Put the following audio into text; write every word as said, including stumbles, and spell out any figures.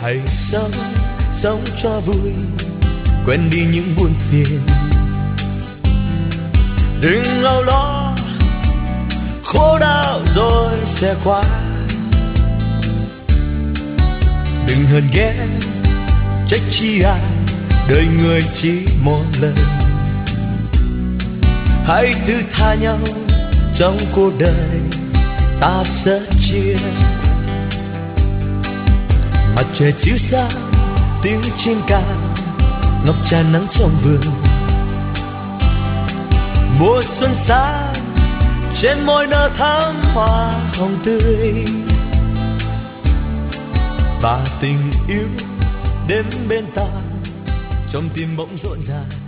hãy sống sống cho vui, quên đi những buồn phiền. Đừng âu lo khổ đau rồi sẽ qua, đừng hờn ghen trách chi ai, đời người chỉ một lần. Hãy thứ tha nhau trong cuộc đời ta sẽ chia. Mặt trời chiếu sáng tiếng chim ca, ngập tràn nắng trong vườn. Mùa xuân sáng trên môi nở thắm hoa hồng tươi, và tình yêu đến bên ta trong tim bỗng rộn ràng.